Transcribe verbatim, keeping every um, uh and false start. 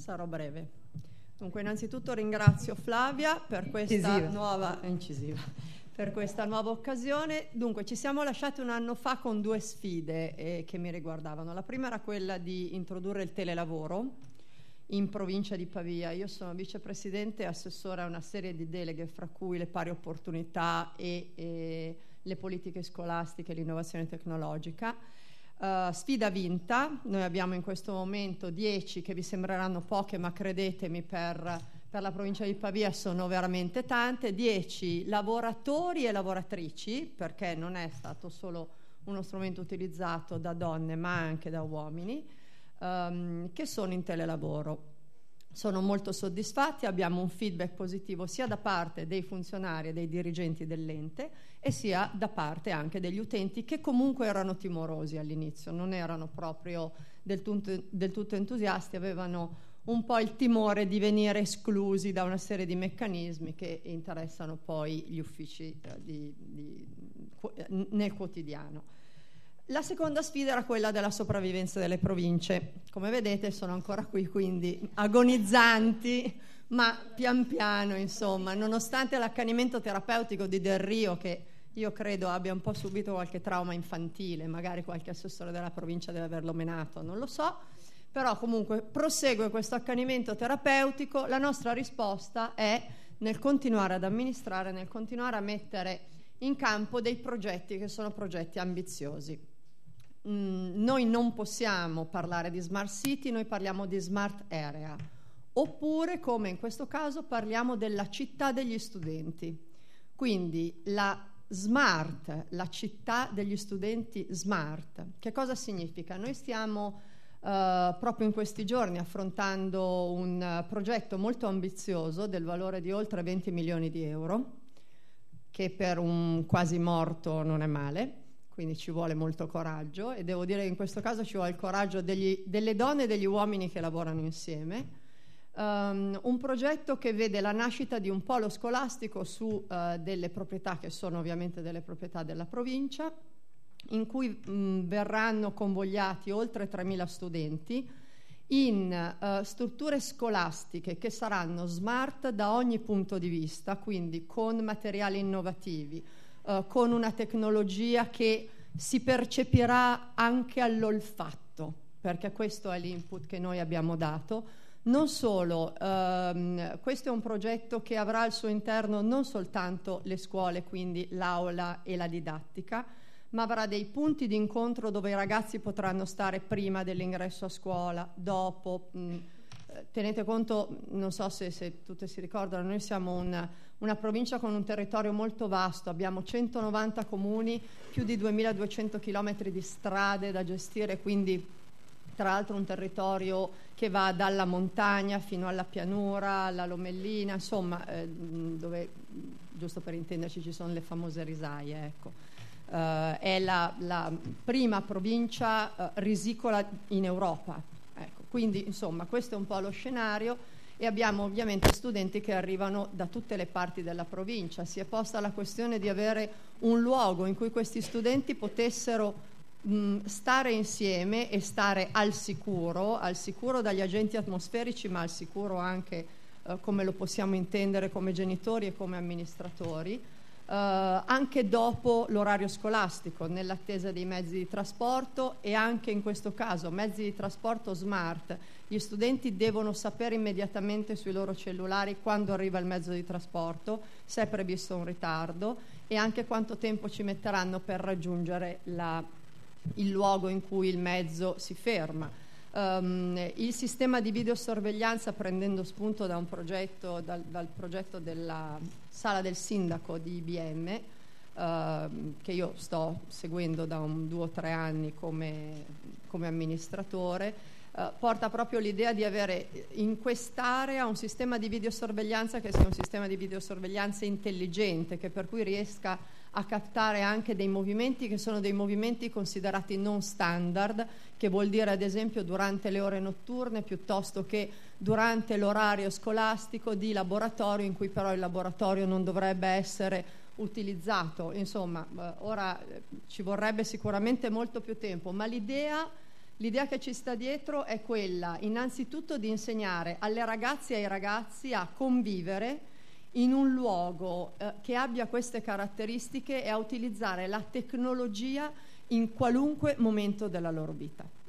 sarò breve. Dunque, innanzitutto ringrazio Flavia per questa incisiva. nuova incisiva, per questa nuova occasione. Dunque, ci siamo lasciati un anno fa con due sfide eh, che mi riguardavano. La prima era quella di introdurre il telelavoro in provincia di Pavia. Io sono vicepresidente e assessore a una serie di deleghe, fra cui le pari opportunità e, e le politiche scolastiche e l'innovazione tecnologica. Uh, sfida vinta. Noi abbiamo in questo momento dieci, che vi sembreranno poche, ma credetemi, per, per la provincia di Pavia sono veramente tante, dieci lavoratori e lavoratrici, perché non è stato solo uno strumento utilizzato da donne ma anche da uomini, Um, che sono in telelavoro. Sono molto soddisfatti, abbiamo un feedback positivo sia da parte dei funzionari e dei dirigenti dell'ente e sia da parte anche degli utenti, che comunque erano timorosi all'inizio, non erano proprio del tutto, del tutto entusiasti, avevano un po' il timore di venire esclusi da una serie di meccanismi che interessano poi gli uffici eh, di, di, nel quotidiano. La seconda sfida era quella della sopravvivenza delle province. Come vedete sono ancora qui, quindi agonizzanti, ma pian piano, insomma, nonostante l'accanimento terapeutico di Del Rio, che io credo abbia un po' subito qualche trauma infantile, magari qualche assessore della provincia deve averlo menato, non lo so, però comunque prosegue questo accanimento terapeutico. La nostra risposta è nel continuare ad amministrare, nel continuare a mettere in campo dei progetti che sono progetti ambiziosi. Mm, noi non possiamo parlare di smart city, noi parliamo di smart area, oppure, come in questo caso, parliamo della città degli studenti. Quindi la smart, la città degli studenti smart. Che cosa significa? Noi stiamo uh, proprio in questi giorni affrontando un uh, progetto molto ambizioso del valore di oltre venti milioni di euro, che per un quasi morto non è male. Quindi ci vuole molto coraggio, e devo dire che in questo caso ci vuole il coraggio degli, delle donne e degli uomini che lavorano insieme. Um, un progetto che vede la nascita di un polo scolastico su uh, delle proprietà che sono ovviamente delle proprietà della provincia, in cui mh, verranno convogliati oltre tremila studenti in uh, strutture scolastiche che saranno smart da ogni punto di vista, quindi con materiali innovativi, Uh, con una tecnologia che si percepirà anche all'olfatto, perché questo è l'input che noi abbiamo dato. Non solo, um, questo è un progetto che avrà al suo interno non soltanto le scuole, quindi l'aula e la didattica, ma avrà dei punti di incontro dove i ragazzi potranno stare prima dell'ingresso a scuola, dopo. Mh, tenete conto, non so se, se tutte si ricordano, noi siamo una, una provincia con un territorio molto vasto, abbiamo centonovanta comuni, più di duemiladuecento chilometri di strade da gestire, quindi tra l'altro un territorio che va dalla montagna fino alla pianura, alla Lomellina, insomma, eh, dove, giusto per intenderci, ci sono le famose risaie, ecco. Uh, è la, la prima provincia uh, risicola in Europa. Ecco, quindi insomma questo è un po' lo scenario, e abbiamo ovviamente studenti che arrivano da tutte le parti della provincia. Si è posta la questione di avere un luogo in cui questi studenti potessero mh, stare insieme e stare al sicuro, al sicuro dagli agenti atmosferici, ma al sicuro anche eh, come lo possiamo intendere come genitori e come amministratori. Uh, anche dopo l'orario scolastico, nell'attesa dei mezzi di trasporto, e anche in questo caso mezzi di trasporto smart. Gli studenti devono sapere immediatamente sui loro cellulari quando arriva il mezzo di trasporto, se è previsto un ritardo, e anche quanto tempo ci metteranno per raggiungere la, il luogo in cui il mezzo si ferma. Um, il sistema di videosorveglianza, prendendo spunto da un progetto, dal, dal progetto della sala del sindaco di I B M, uh, che io sto seguendo da un due o tre anni come, come amministratore, uh, porta proprio l'idea di avere in quest'area un sistema di videosorveglianza che sia un sistema di videosorveglianza intelligente, che per cui riesca a captare anche dei movimenti che sono dei movimenti considerati non standard, che vuol dire ad esempio durante le ore notturne piuttosto che durante l'orario scolastico di laboratorio, in cui però il laboratorio non dovrebbe essere utilizzato. Insomma, ora ci vorrebbe sicuramente molto più tempo, ma l'idea L'idea che ci sta dietro è quella innanzitutto di insegnare alle ragazze e ai ragazzi a convivere in un luogo eh, che abbia queste caratteristiche e a utilizzare la tecnologia in qualunque momento della loro vita.